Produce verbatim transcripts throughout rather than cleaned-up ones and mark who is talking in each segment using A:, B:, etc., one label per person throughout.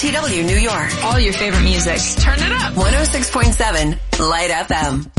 A: T W New York.
B: All your favorite music. Turn it up.
A: one oh six point seven Light F M.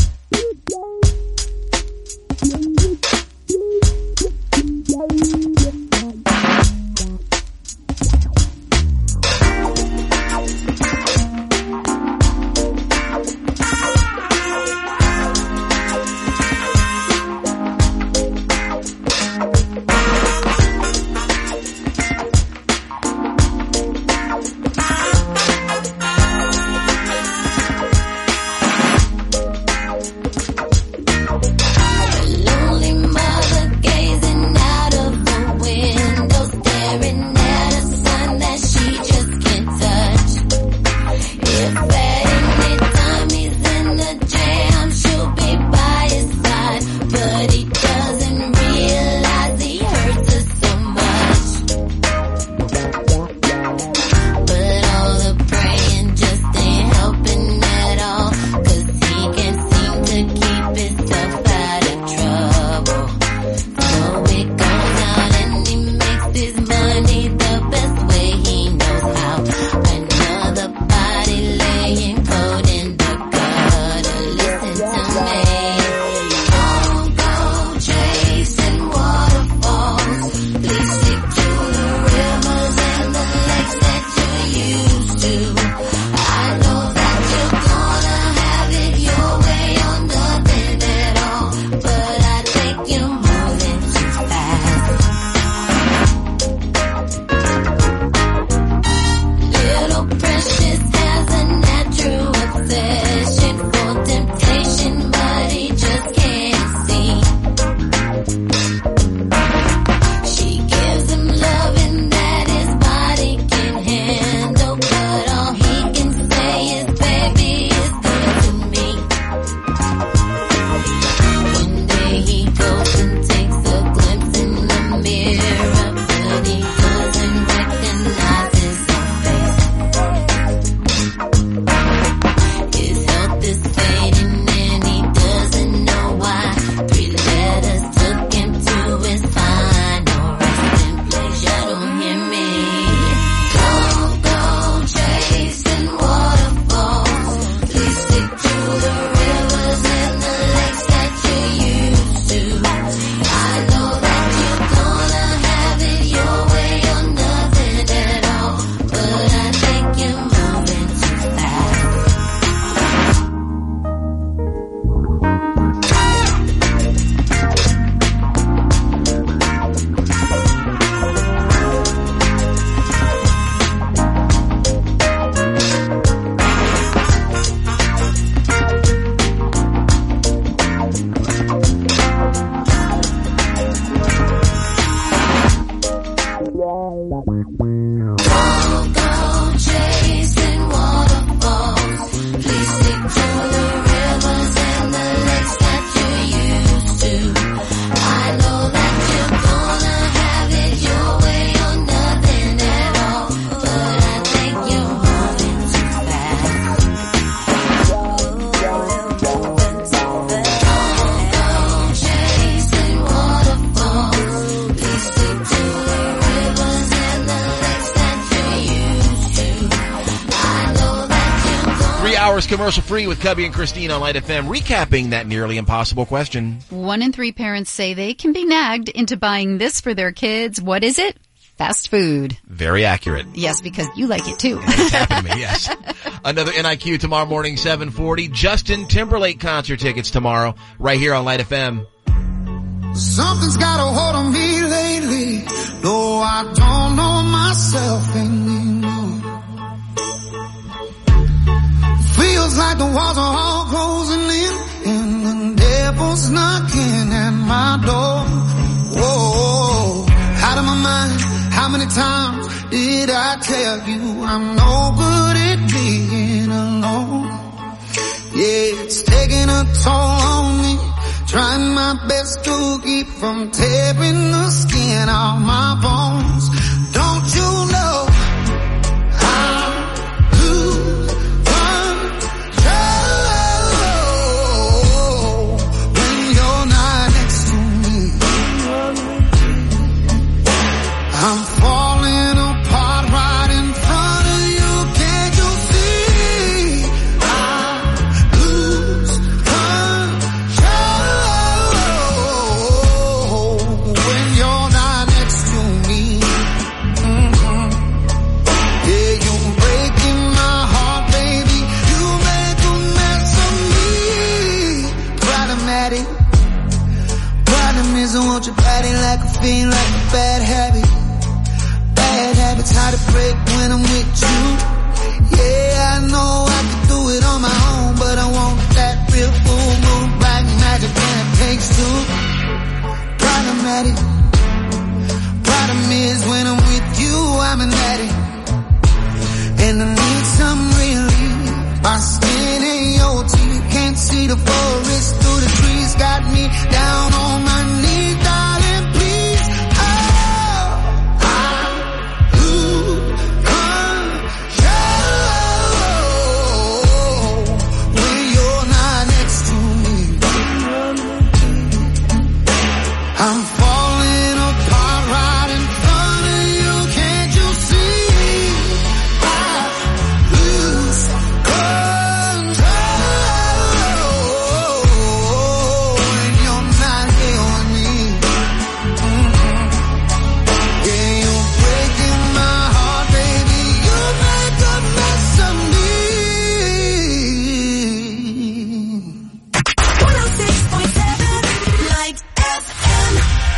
C: Commercial free with Cubby and Christine on Light F M, recapping that nearly impossible question.
D: One in three parents say they can be nagged into buying this for their kids. What is it? Fast food.
C: Very accurate.
D: Yes, because you like it too.
C: It's happened to me, yes. Another N I Q tomorrow morning, seven forty. Justin Timberlake concert tickets tomorrow, right here on Light F M.
E: Something's got a hold on me lately, though I don't know myself anymore. Feels like the walls are all closing in, and the devil's knocking at my door. Whoa, out of my mind, how many times did I tell you I'm no good at being alone? Yeah, it's taking a toll on me, trying my best to keep from tearing the skin off my bones. Don't you know? I'm falling apart right in front of you, at it. Problem is when I'm with you, I'm an addict. And I need some relief. My skin ain't your teeth. Can't see the forest through the trees. Got me down on my knees, darling, please. Oh, I lose control when you're not next to me. I'm falling apart right in front of you. Can't you see? I lose control when you're not here with me. Yeah, you're breaking my heart, baby. You make a mess of me.
F: one oh six point seven Light F M.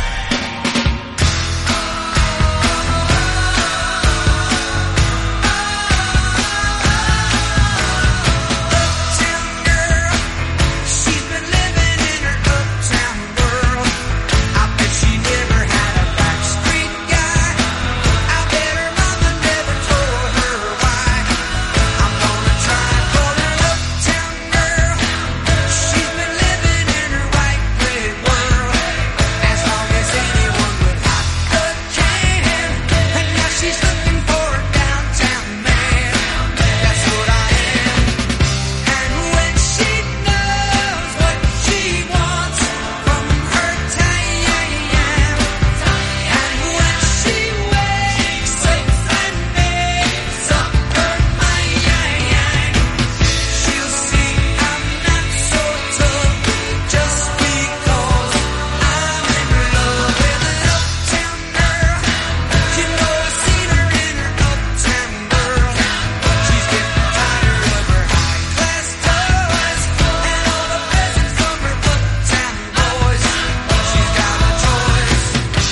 G: She's been living in her uptown world. I bet she never had a backstreet guy. I bet her mama never told her why. I'm gonna try and call her uptown girl. She's been living in her white bread world. As long as anyone would hop the can. And now she's looking for a downtown man. That's what I am. And when she knows what she wants from her time, and when she wakes up and makes up her mind, she'll see I'm not so tough just because I'm in love with an uptown girl. You know I've seen her in her uptown world. She's getting tired of her high-class toys and all the presents from her uptown boys. She's got a choice.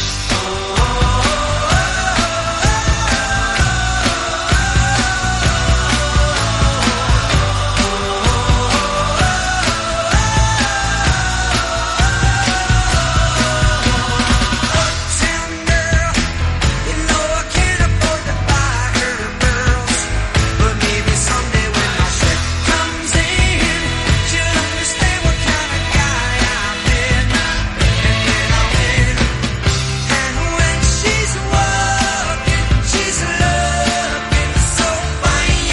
G: Uptown girl, you know I can't afford to buy her pearls, but maybe someday when my check comes in, she'll understand what kind of guy I've been, and then I'll win. And when she's walking, she's looking so fine,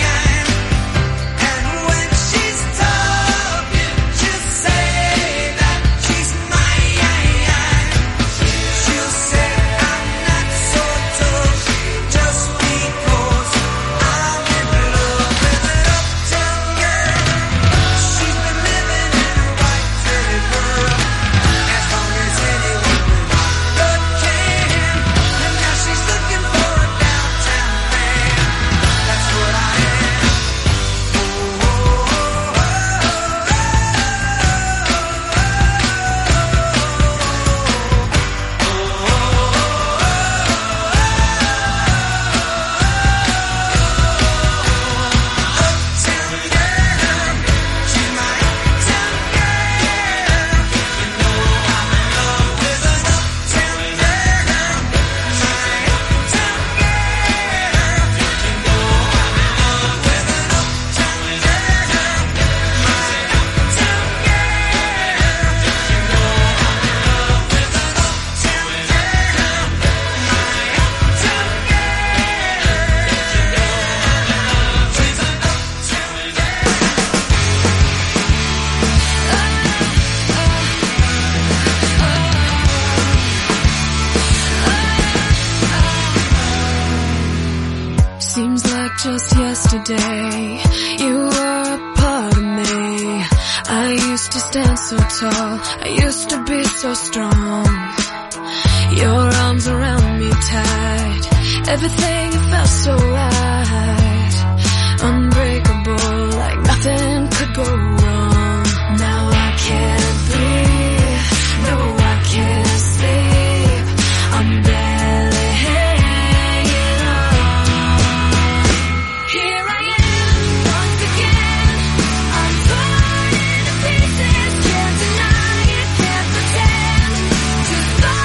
G: and when she's talking, she'll say that she's mine. She'll say I'm not so tough just because I'm in love with an uptown girl. She's been living in her white bread world as long as anyone with blood can. And now she's looking for a downtown man. That's what I am. Uptown girl, she's my uptown girl. You know I'm in love with an uptown girl. My uptown girl. You know I'm in love with an uptown girl. My uptown girl. You know I'm in love with an uptown girl. My uptown
B: Seems like just yesterday you were a part of me. I used to stand so tall, I used to be so strong. Your arms around me tight, everything felt so right. Unbreakable, like nothing could go wrong. Now I can't breathe, no I can't sleep. I'm barely hanging on. Here I am, once again. I'm torn into pieces, can't deny it, can't pretend to fall.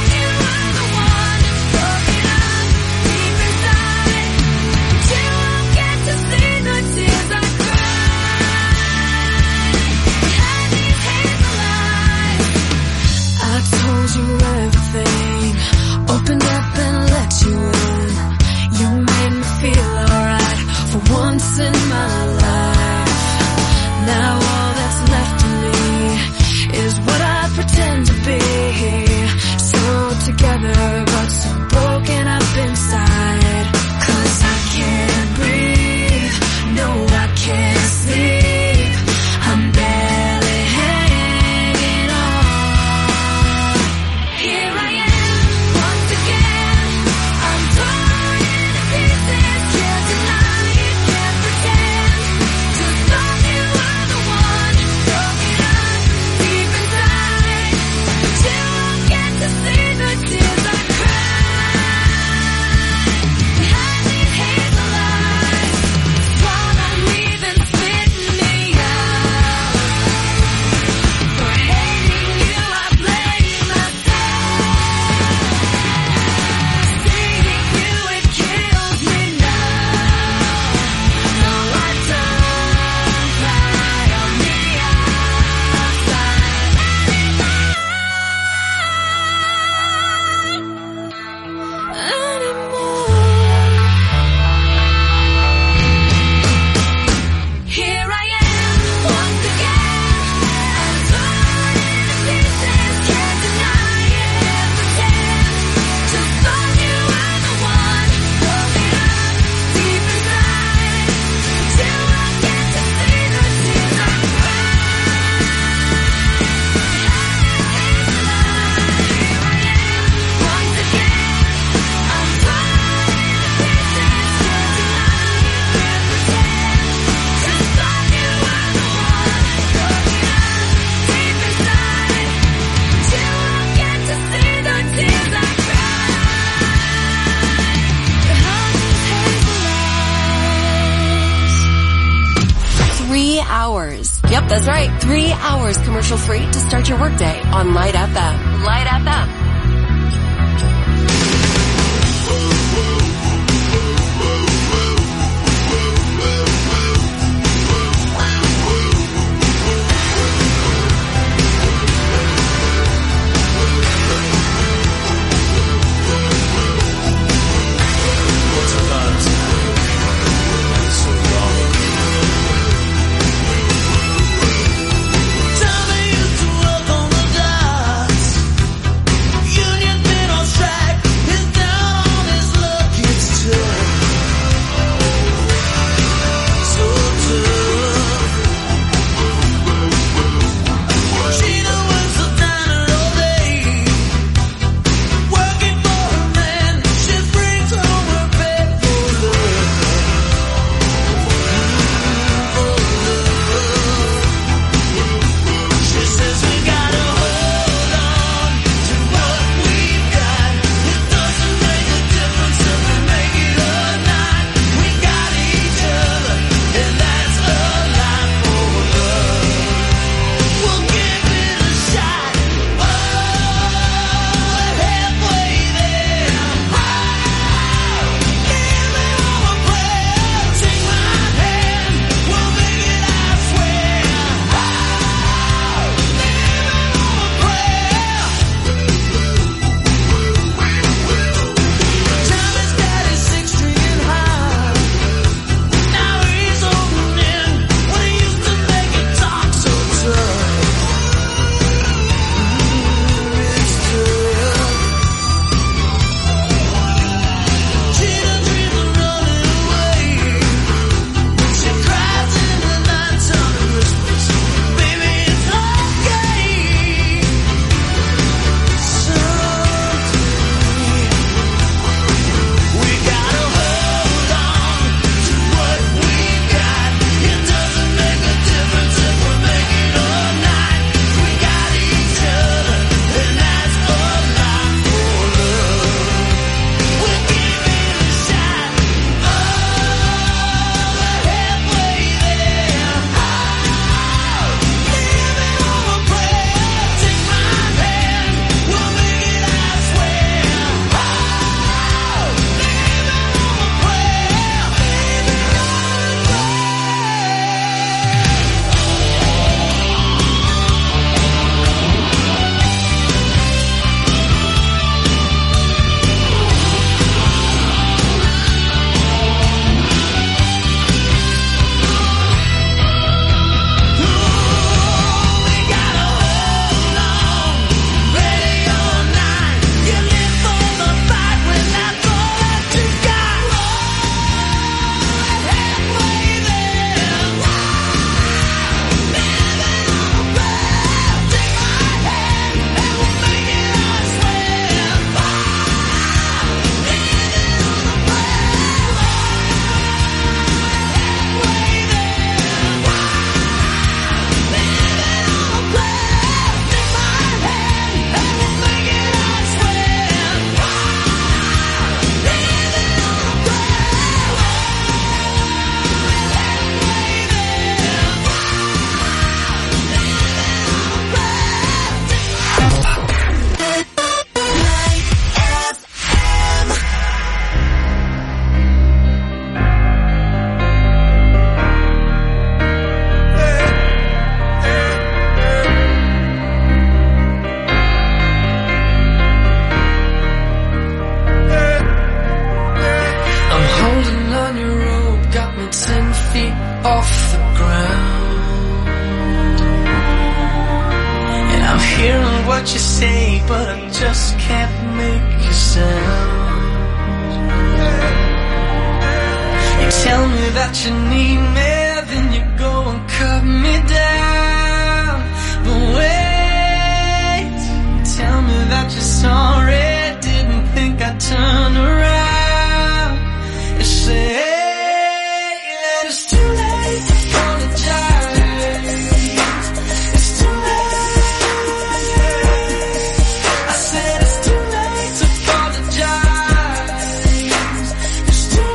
B: once in my life. Now all that's left of me is what I pretend to be. So together but so broken up inside. 'Cause I can't breathe, no I can't sleep. I'm barely hanging on. Here I am, once again. I'm torn into pieces, can't deny it, can't pretend. Just thought you were the one, broken up deep inside. But you won't get to see the tears I cry. Behind these hazel eyes, swallow me then spit me out. For hating you I blame myself. Seeing you it kills me now. No I don't cry on the outside anymore. Here I am, once again. I'm torn into pieces, can't deny it, can't pretend. Just thought you were the one, broken up deep inside. But you won't get to see the tears I cry. Here I am, once again. I'm torn into pieces, can't deny it, can't pretend. Just thought you were the one, broken up deep inside. But you won't get to see the tears I cry. Behind these hazel eyes.
A: Three hours. Yep, that's right. Three hours commercial free to start your workday on Light F M. Light F M.
G: Time I used to walk on the docks.
B: feet off the ground. And I'm hearing what you say, but I just can't make a sound. You tell me that you need me, then you go and cut me down. But wait, tell me that you're sorry, didn't think I'd turn around. You say that it's too late to apologize. It's too late. I said it's too late to apologize. It's too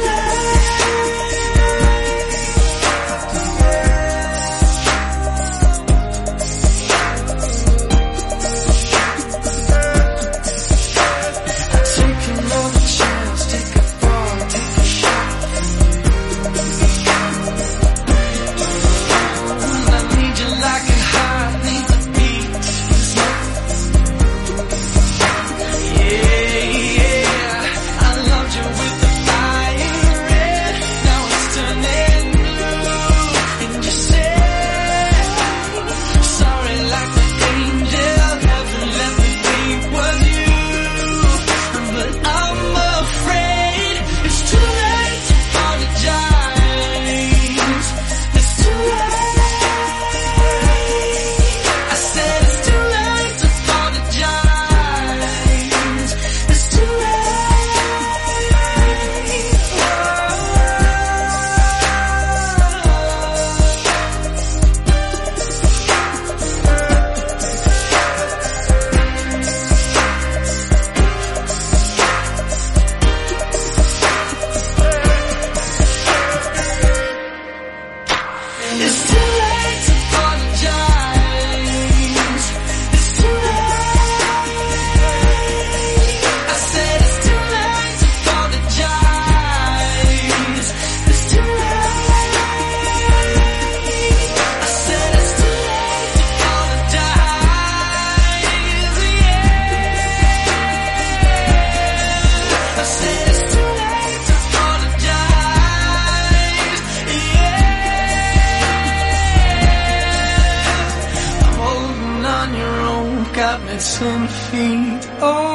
B: take another chance, take a fall, take a shot. I need you like a heart needs a beat. Yeah, yeah. I loved you with the fire red. Now it's turning blue. And you say sorry like an angel. Heaven let me think was you. But I'm afraid it's too late to apologize. It's too late. I said it's too late to apologize. It's too late. It's too late to apologize. It's too late. I said it's too late to apologize. It's too late. I said it's too late to apologize. Yeah. I said it's too late to apologize. Yeah. I'm holding on your own, got me ten feet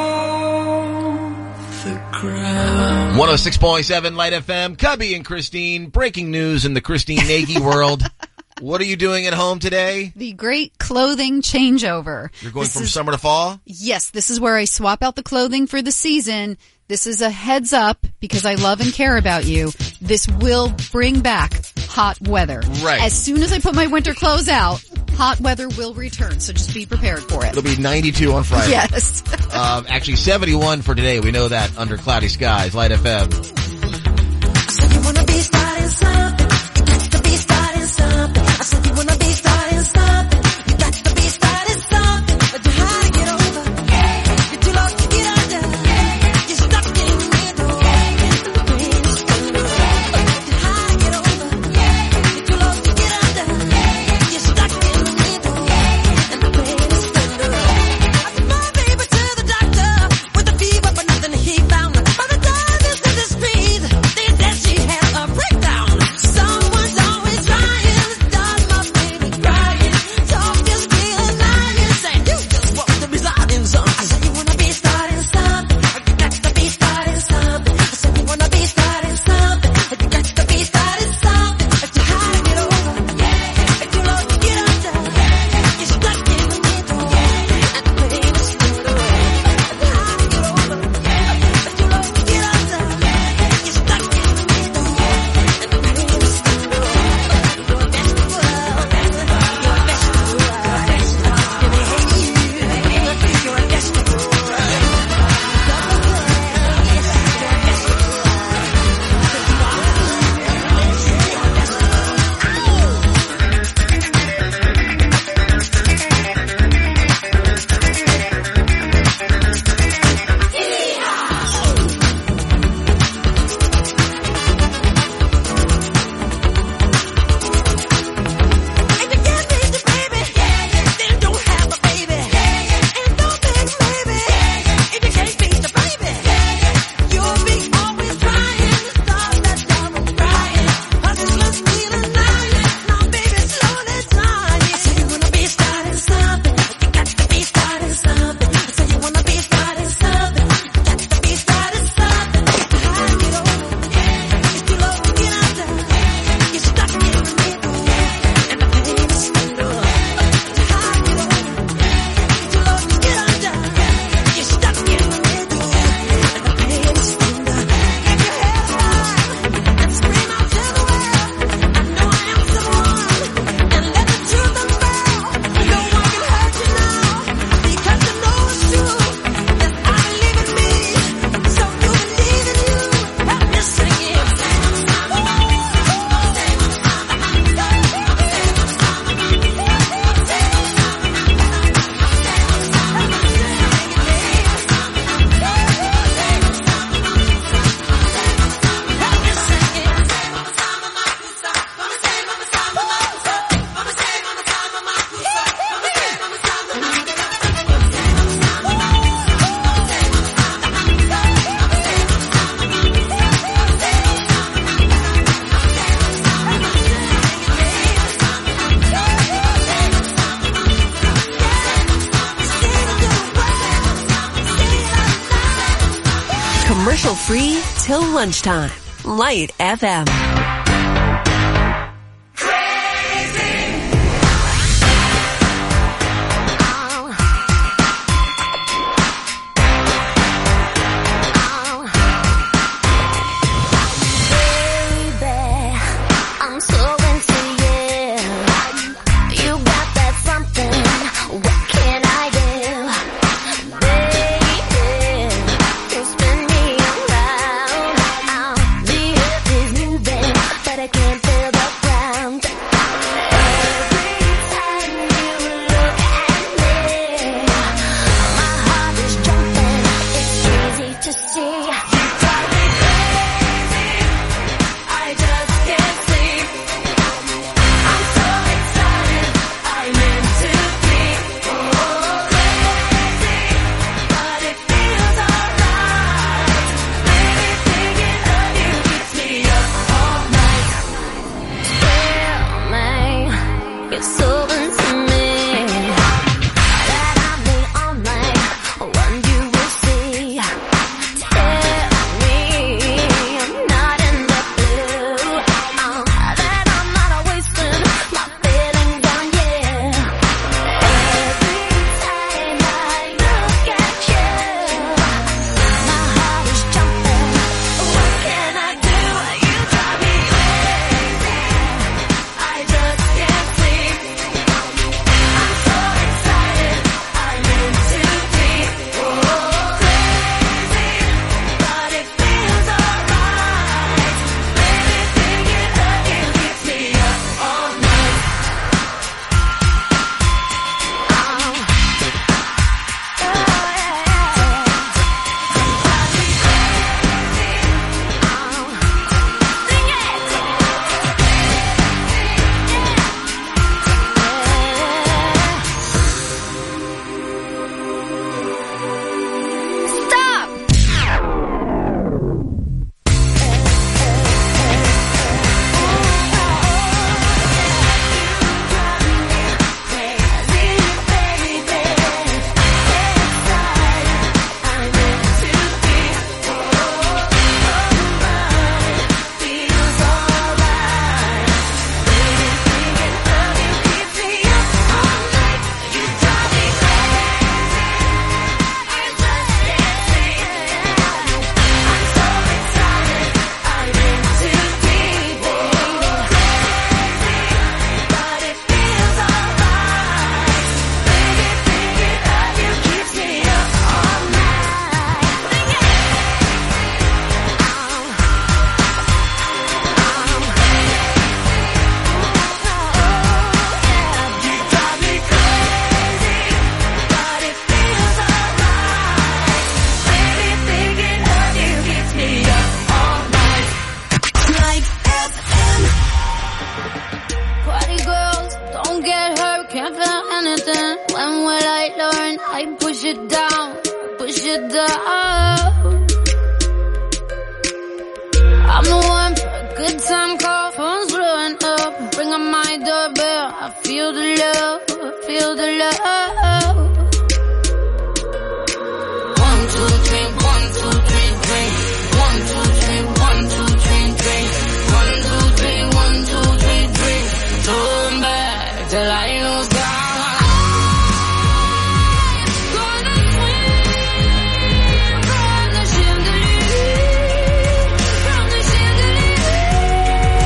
B: off the ground.
C: one oh six point seven Light F M, Cubby and Christine. Breaking news in the Christine Nagy world. What are you doing at home today?
D: The great clothing changeover.
C: You're going
D: This
C: from
D: is-
C: summer to fall?
D: Yes, this is where I swap out the clothing for the season. This is a heads up because I love and care about you. This will bring back hot weather.
C: Right.
D: As soon as I put my winter clothes out, hot weather will return. So just be prepared for it.
C: It'll be ninety-two on Friday.
D: Yes.
C: Um, actually, seventy-one for today. We know that under cloudy skies. Light F M.
F: So you wanna be starting something, you got to be starting something. I said you wanna be starting something, you got to be starting something. But you're hard to get over, you're too lost to get under, you're stuck in the middle, the pain is thunder. You're hard to get over, you're too lost to get under, you're stuck in the middle, and the pain is thunder. I took my baby to the doctor with a fever, but nothing he found. By the time this is the street, they said she had a breakdown.
A: Commercial free till lunchtime. Light F M.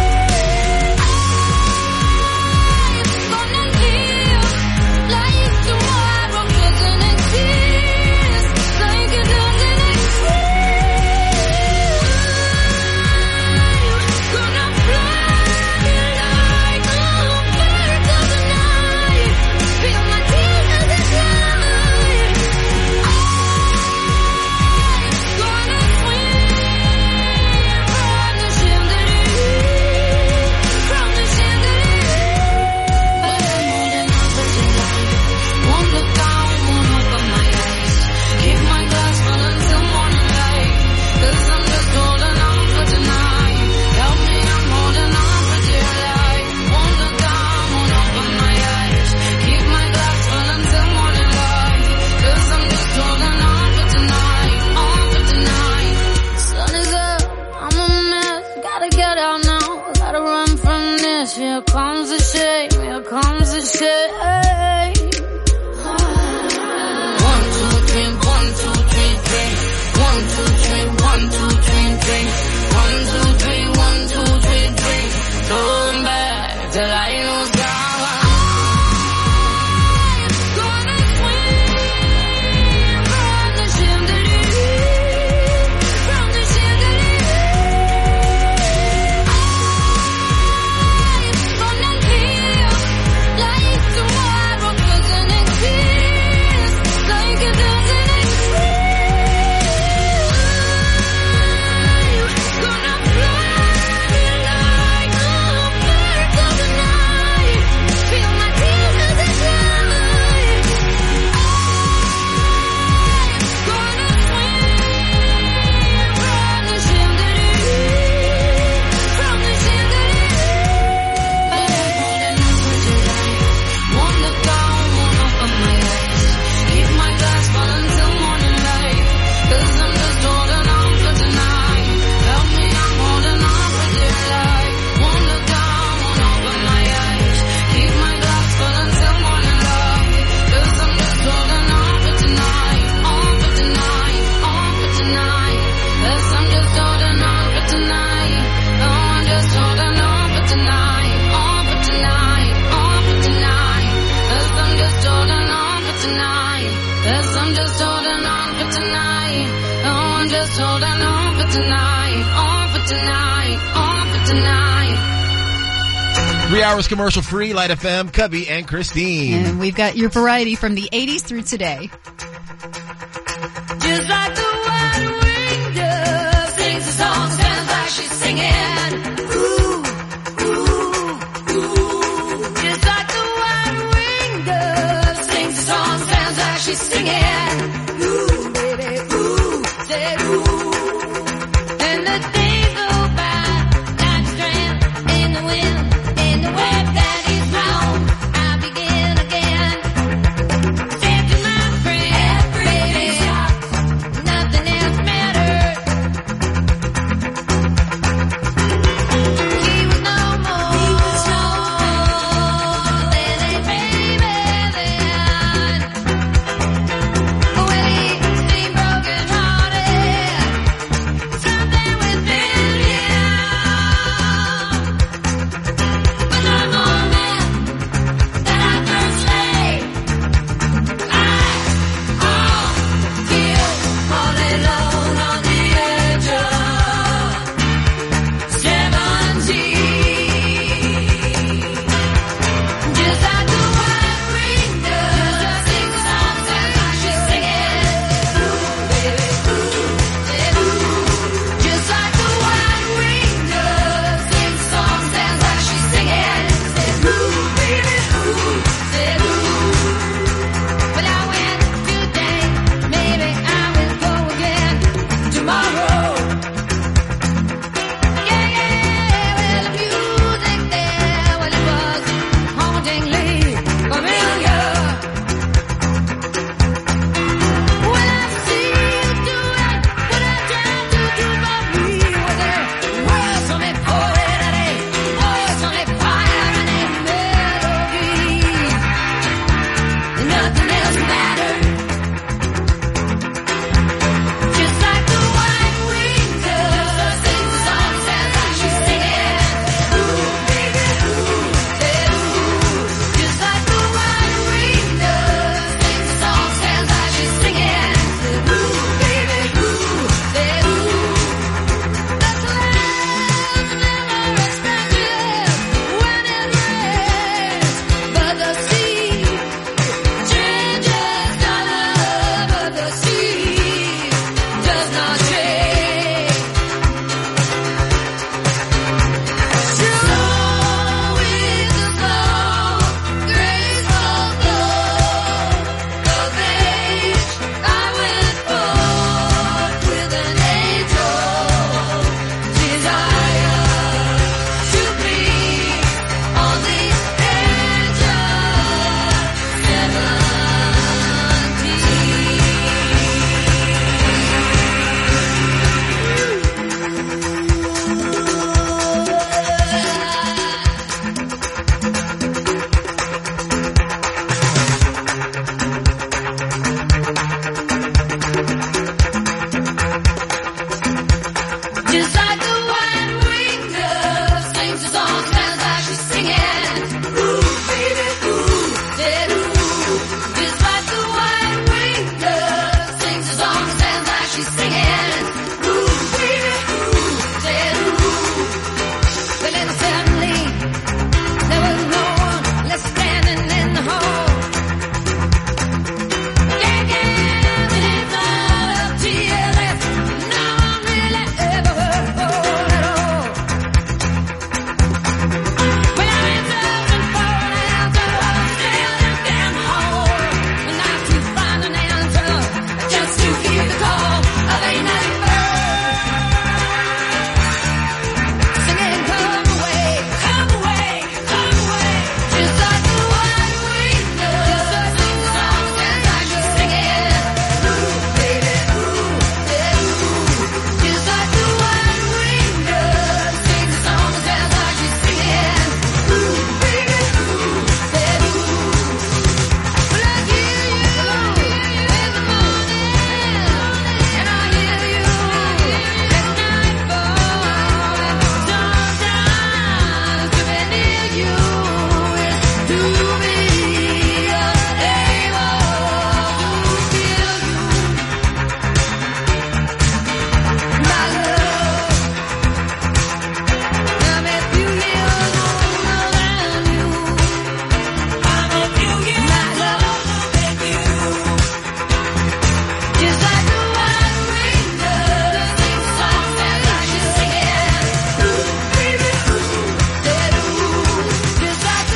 B: Life gosh, here comes the shame, here comes the shame. One, two, three, one, two, three, three. One, two, three, one, two, three, three. One, two, three, one, two, three, three. Going back till I lose God.
C: Three hours commercial free, Light F M, Cubby and Christine.
D: And we've got your variety from the eighties through today.
B: Just like the white winged dove sings a song, sounds like she's singing. Ooh, ooh, ooh. Just like the white winged dove sings a song, sounds like she's singing. Ooh, baby, ooh, say ooh. And the days go by like strand in the wind. The web that is round, I begin again. Taking my breath, baby, stop.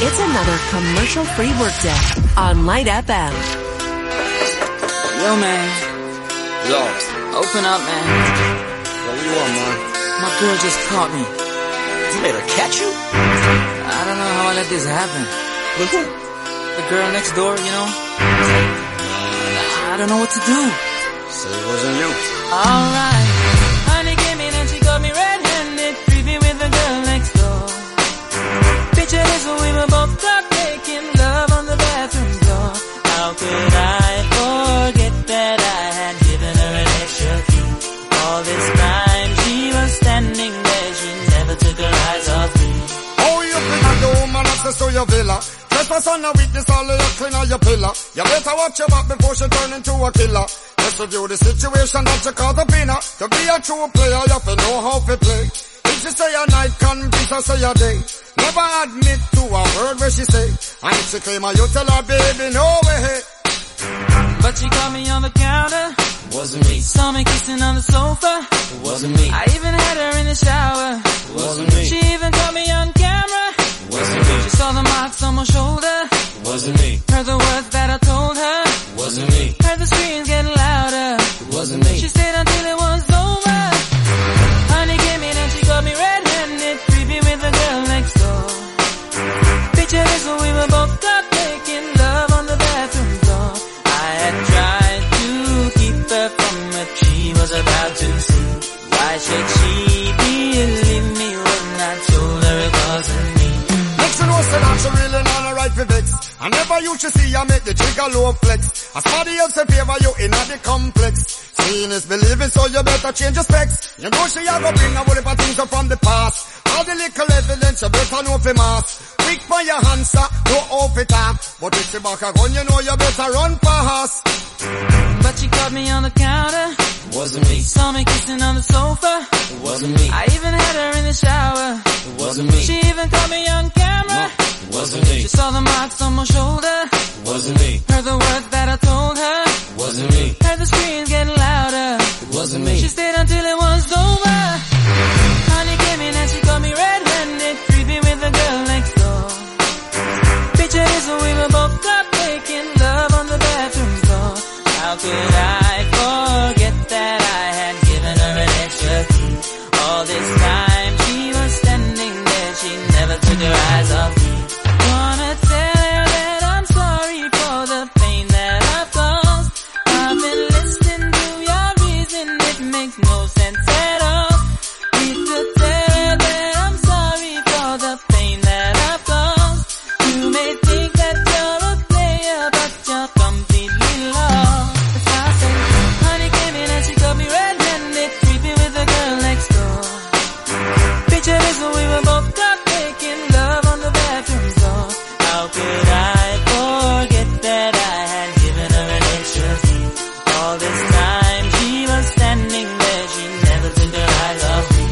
A: It's another commercial-free workday on Light F M.
H: Yo, man.
I: Yo.
H: Open up, man.
I: What do you want, man?
H: My girl just caught me.
I: You made her catch you?
H: I don't know how I let this happen.
I: With who?
H: The girl next door, you know? I don't know what to do.
I: So it wasn't you.
H: Alright. Honey came in and she got me red-handed, creepy with the girl next door. Picture this when we were both caught making love on the bathroom floor. How could I forget that I had given her an extra key? All this time she was standing there, she never took her eyes off me.
E: Oh, you bring a dome and access to your villa. Trespass on a witness, all of your clean on your pillar. You better watch your back before she turn into a killer. Let's review the situation that you call the winner. To be a true player, you have to know how to play. If she say a night, confess or say a day. Never admit to a word where she say. And if she claim her, you tell her, baby, no way.
H: But she caught me on the counter.
I: Wasn't me.
H: Saw me kissing on the sofa.
I: It wasn't me.
H: I even had her in the shower.
I: It wasn't me.
H: She even caught me on camera.
I: It wasn't me.
H: She saw the marks on my shoulder.
I: It wasn't me.
H: Heard the words that I told her.
I: It wasn't me.
H: Heard the screams getting louder.
I: It wasn't me.
H: She stayed until it was over. Honey came in and she got me red-handed, creepy with the girl next door. Picture this when we were both caught making love on the bathroom floor. I had tried to keep her from what she was about to see. Why should she believe me when I told her it wasn't me?
E: Next you know, say that she really not a right for vex. I never used to see you make the jigger low flex. As somebody else in favor you in the complex. Seeing is believing, so you better change your specs. You know she a go bring a whole heap of things up from the past. All the little evidence you better know for mass. Quick for your answer, no off it up. But if she back a gun, you know you better run fast.
H: But she caught me on the counter.
I: It wasn't me.
H: Saw me kissing on the sofa.
I: It wasn't me.
H: I even had her in the shower.
I: It wasn't me.
H: She even caught me on camera.
I: It wasn't me.
H: She saw the marks on my shoulder.
I: It wasn't me.
H: Heard the words that I told her.
I: It wasn't me.
H: Heard the screams getting louder.
I: It wasn't me.
H: She stayed until it was over. Honey came in and she got me red-handed, creepy with the girl next door. Picture this when we were both caught making love on the bathroom floor. How could I forget that I had given her an extra key? All this time she was standing there, she never took her eyes off me. Wanna tell her that I'm sorry for the pain that I've caused. I've been listening to your reason, it makes no sense at all. Need to tell her that I'm sorry for the pain that I've caused. You may think that you're a player, but you're completely lost. If I say, honey came in and she got me red-handed, creepy with the girl next door. Picture this when we were both caught making love on the bathroom floor. How could I forget that I had given her an extra key? All this time she was standing there, she never took her eyes off me.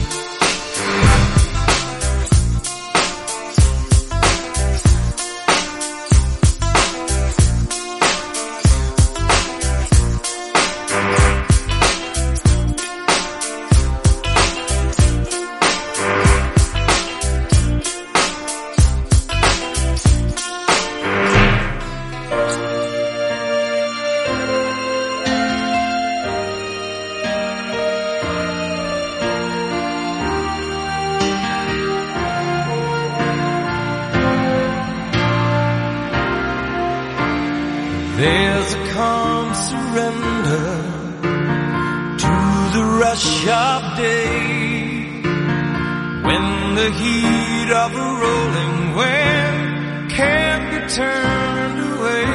J: There's a calm surrender to the rush of day, when the heat of a rolling wave can't be turned away.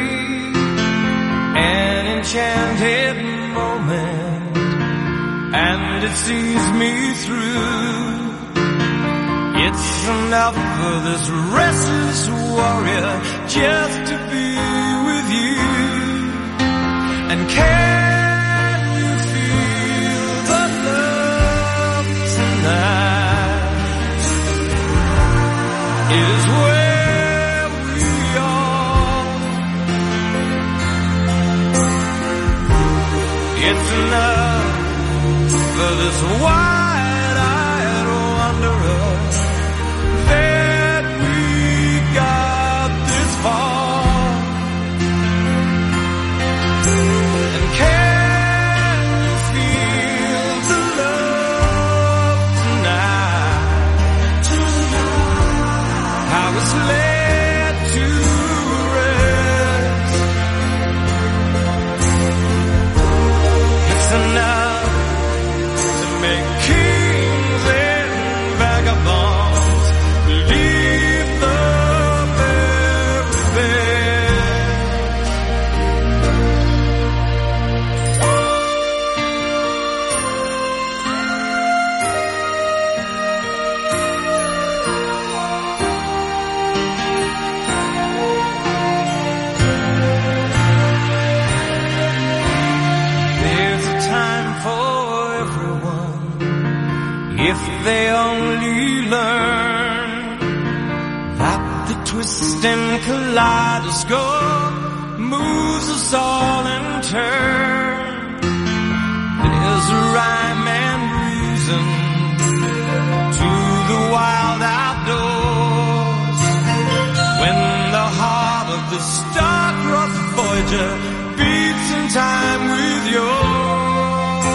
J: An enchanted moment, and it sees me through. It's enough for this restless warrior just to be with you. And can you feel the love tonight? It is where we are. It's enough for this wide-eyed wanderer that we got. they only learn that the twisting kaleidoscope moves us all in turn. There's a rhyme and reason to the wild outdoors when the heart of the star-crossed Voyager beats in time with yours.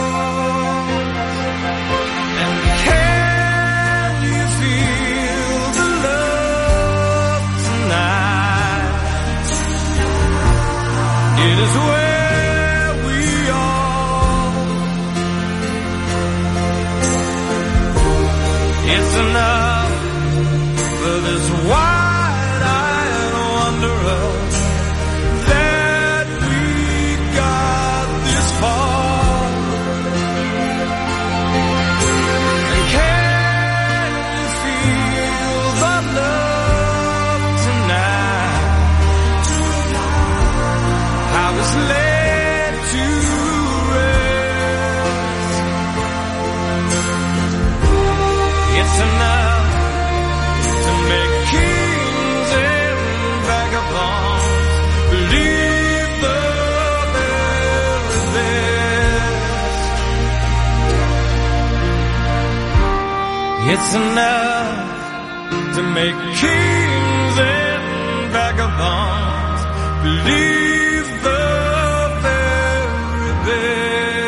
J: And can you feel the love tonight? It is where we are. It's enough for this wide-eyed wanderer that we got this far. And can you feel the love tonight? How it's laid to rest. It's enough to make kings and vagabonds believe the very best. It's enough to make kings and vagabonds believe the very best.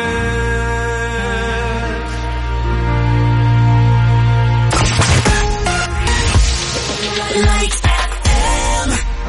F: Light F M.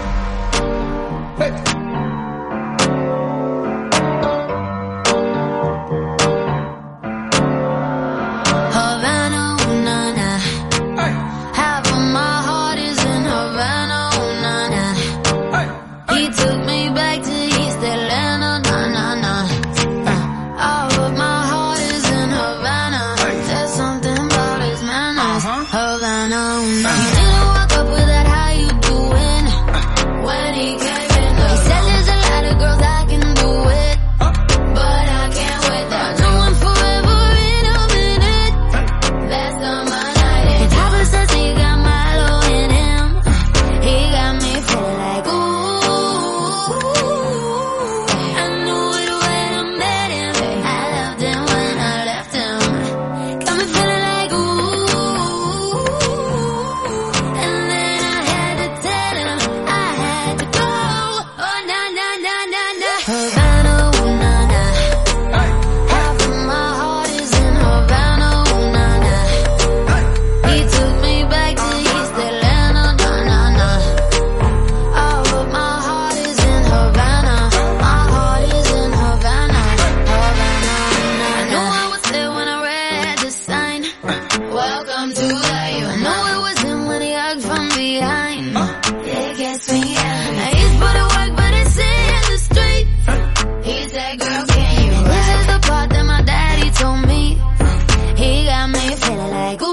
F: Havana, ooh, na, na. Half of my heart is in Havana, ooh, na, na. He took me back to East Atlanta, na, na, na. Uh, all of my heart is in Havana. There's something about his manners. Havana, ooh, na. He didn't walk up with that, how you doing? When he came in, he said there's a lot of girls I can do it, but I can't wait. There's no one forever in a minute. Last time I night in Papa says he got Milo in him. He got me feeling like ooh. I knew it when I met him. I loved him when I left him. Got me feeling like ooh. And then I had to tell him I had to go. Oh na na na na na. Havana, ooh, na na. Half of my heart is in Havana, ooh, na na. He took me back to East Atlanta, na na na. All of my heart is in Havana. My heart is in Havana, Havana, na na. I knew I was there when I read the sign. Welcome to life. I know it was him when he hugged from behind. It gets me angry. I used to put it work, but it's in the street. He said, girl, can you rap? This is the part that my daddy told me. He got me feeling like ooh.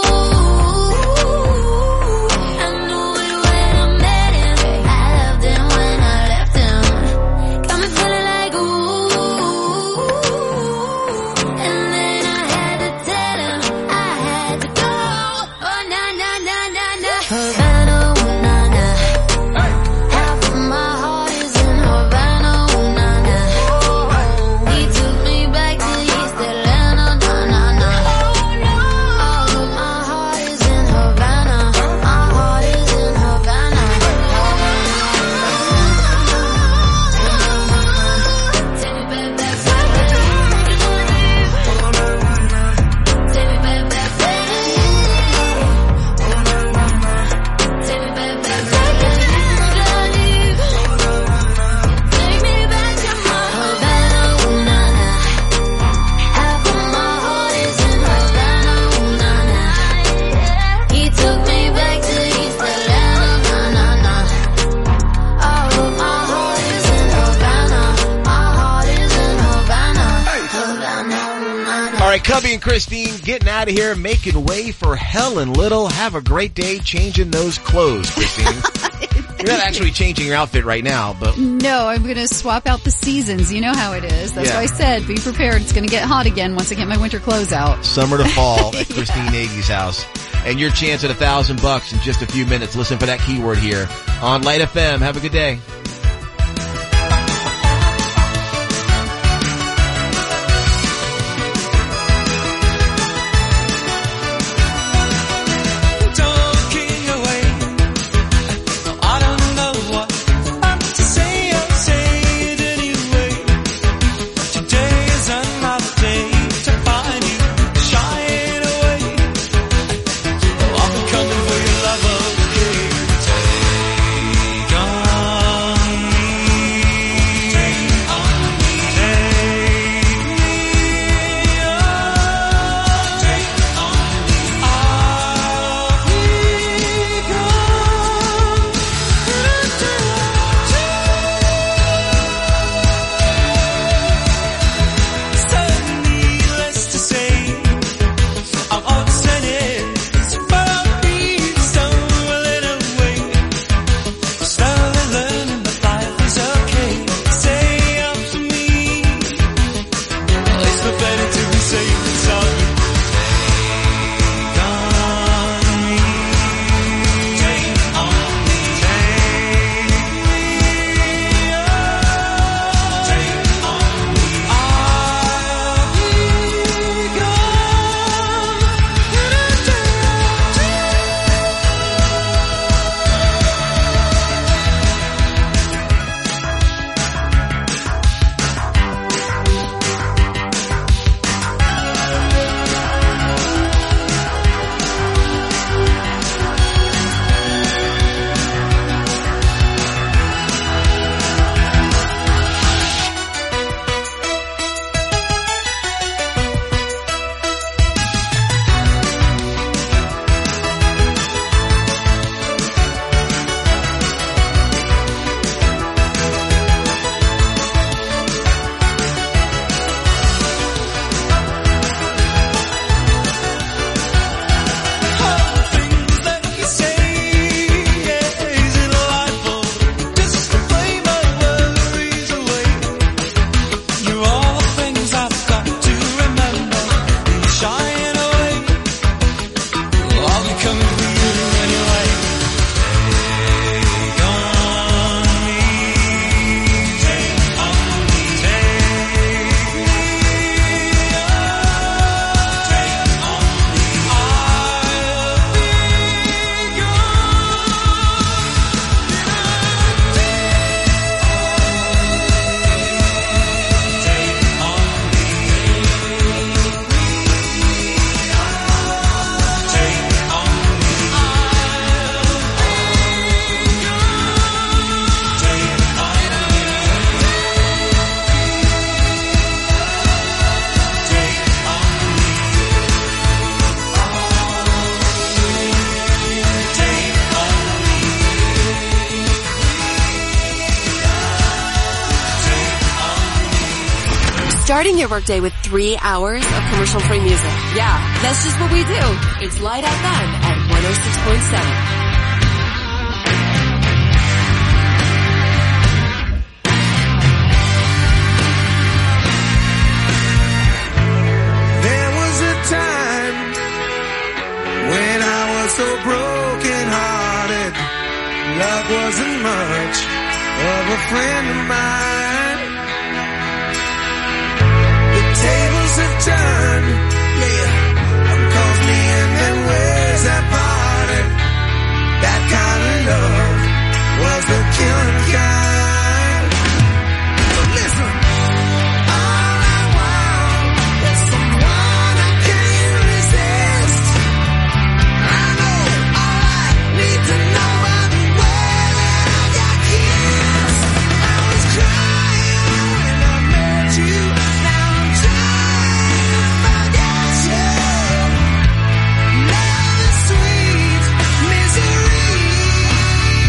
F: I knew it when I met him. I loved him when I left him. Got me feeling like ooh. And then I had to tell him I had to go. Oh na na na na na. Havana, ooh, na na. Half of my heart is in Havana, ooh, na na. He took me back to East Atlanta, na na na. All of my heart is in Havana. My heart is in Havana. Take me back, back, back. Take me back, back, back. Take me back, back, back. Take me back to my Havana, ooh, na na. Half of my heart is in Havana, ooh, na na. He took me back to East Atlanta, na na na. All of my heart is in Havana. My heart is in Havana, Havana, ooh, na na.
C: All right, Cubby and Christine getting out of here, making way for Helen Little. Have a great day changing those clothes, Christine. You're not actually changing your outfit right now, but
D: No, I'm going to swap out the seasons. You know how it is. That's
C: Yeah.
D: why I said be prepared. It's going to get hot again once I get my winter clothes out.
C: summer to fall at Christine Nagy's house. And your chance at a thousand bucks in just a few minutes. Listen for that keyword here on Light F M. Have a good day.
J: Talking away. I don't know what to say. I'll say it anyway. Today is another day to find you shying away. Oh, I'll be coming for your love, okay? Take on me. Take on me. Take me on. Take on me. I'll be gone. So needless to say, I'm upset, but I'll be stumbling away. Slowly learning that life is okay. Say up to me, it's no better to be safe than sorry. Take on me. Take on me. Take me on. Take on me. I'll be things that you say, yeah, is it delightful just to play my worries away? You're all the things I've got to remember. You're shying away. I'll be coming for you anyway. Take on me. Take on me. Take me on. Take on me. I'll be
A: Starting your workday with three hours of commercial-free music. Yeah, that's just what we do. It's Light F M at one oh six point seven.
E: There was a time when I was so broken hearted. Love wasn't much of a friend of mine. The tables have turned, yeah. Cause me and then ways have parted. That kind of love was the killing kind. So listen. All I want is someone I can't resist. I know all I need to know I'm where I got kissed. I was crying when I met you. Now I'm trying to forget you. Love is sweet misery.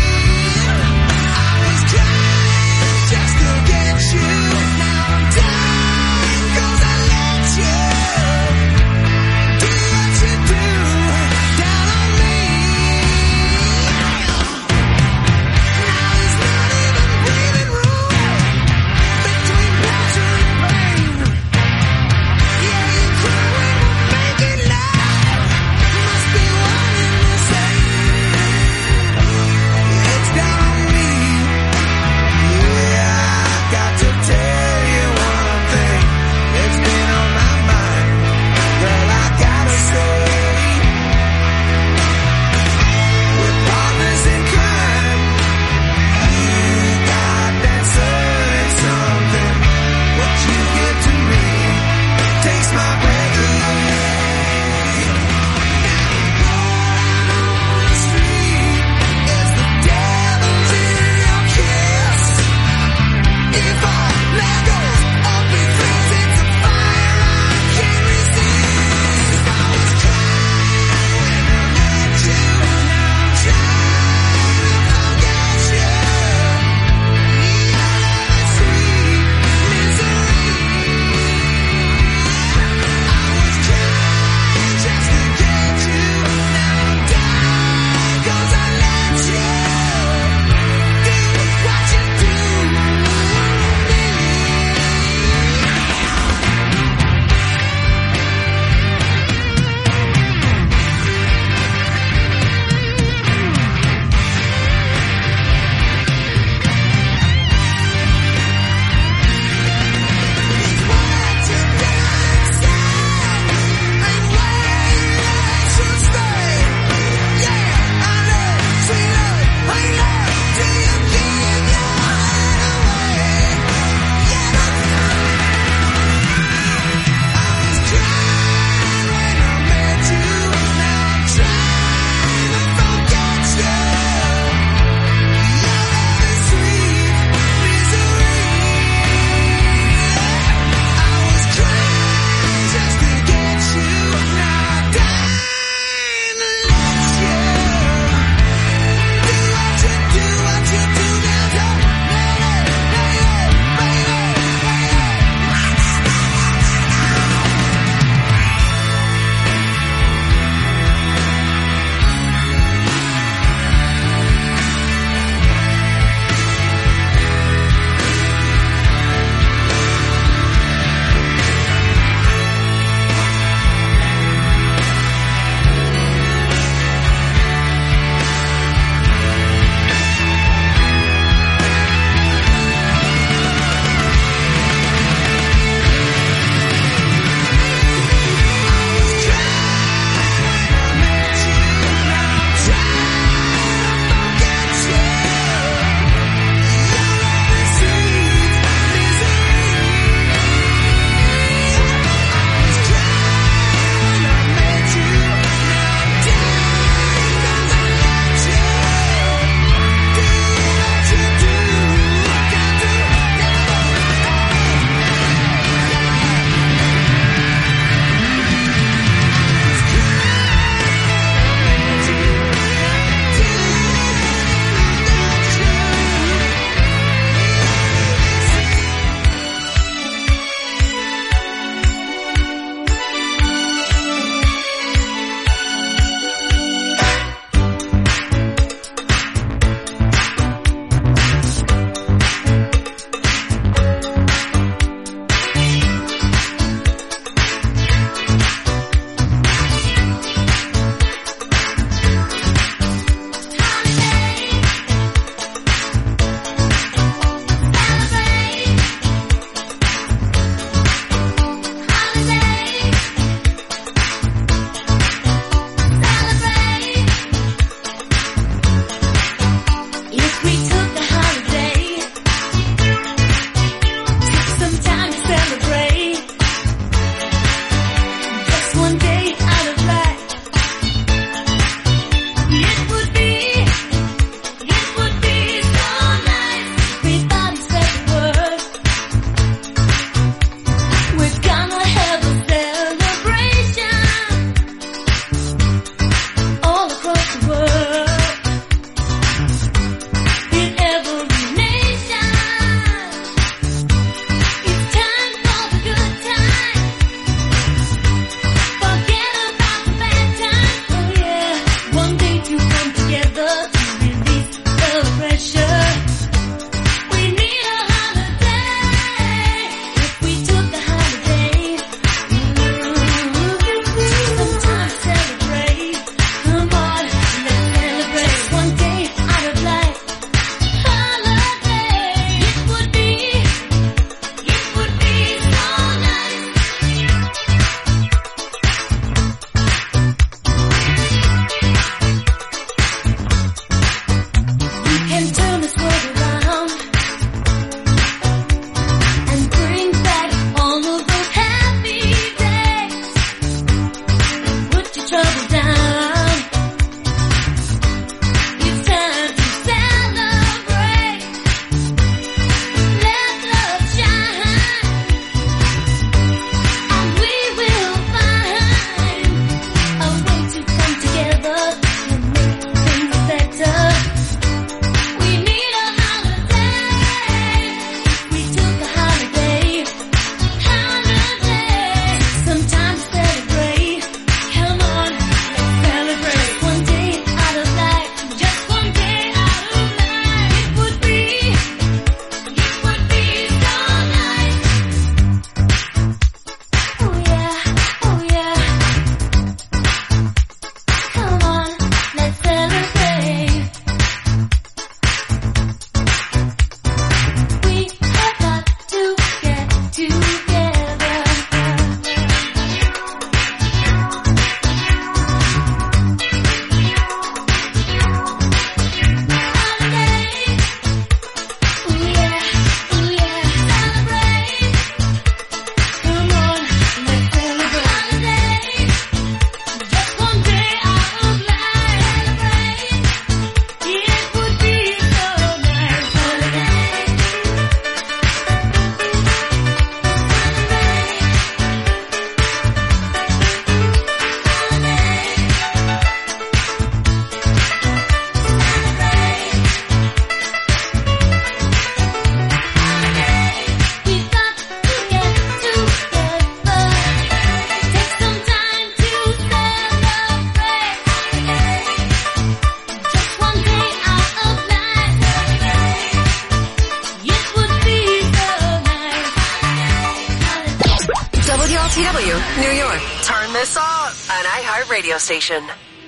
A: this song, an iHeart radio station.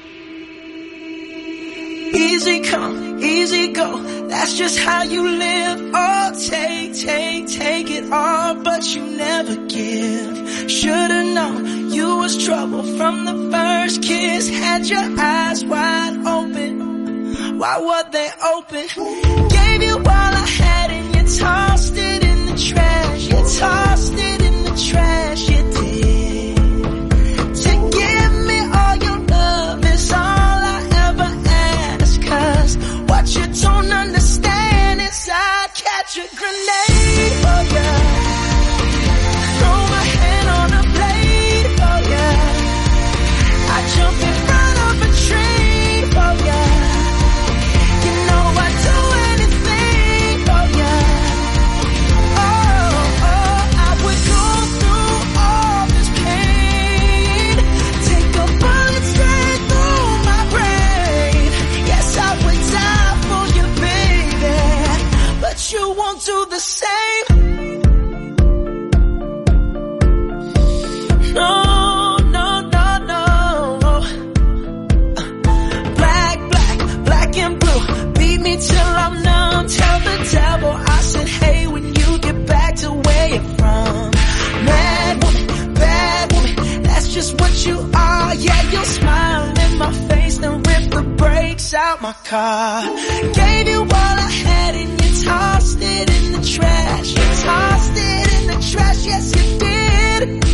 H: Easy come, easy go, that's just how you live. Oh, take, take, take it all, but you never give. Should've known you was trouble from the first kiss. Had your eyes wide open, why were they open? Gave you all I had and you tossed it in the trash. You tossed it in the trash, you did. To give me all your love is all I ever ask. Cause what you don't understand is I'd catch a grenade for ya. Throw my hand on a blade for ya. I'd jump in front of a train for ya. You know I'd do anything for ya. Oh, oh, I would go through all this pain. Take a bullet straight through my brain. Yes, I would die for you, baby, but you won't do the same. No, no, no, no. Black, black, black and blue. Beat me till I'm numb. Tell the devil I said, hey, when you get back to where you're from. Mad woman, bad woman, that's just what you are. Yeah, you'll smile in my face, then rip the brakes out my car. Gave you all I had and you tossed it in the trash. You tossed it in the trash, yes you did.